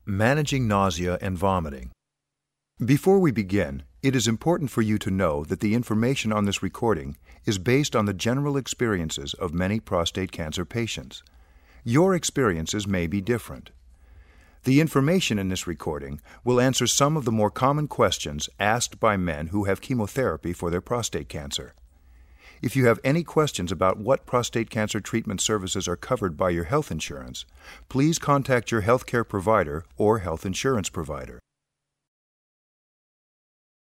Managing nausea and vomiting. Before we begin, it is important for you to know that the information on this recording is based on the general experiences of many prostate cancer patients. Your experiences may be different. The information in this recording will answer some of the more common questions asked by men who have chemotherapy for their prostate cancer. If you have any questions about what prostate cancer treatment services are covered by your health insurance, please contact your healthcare provider or health insurance provider.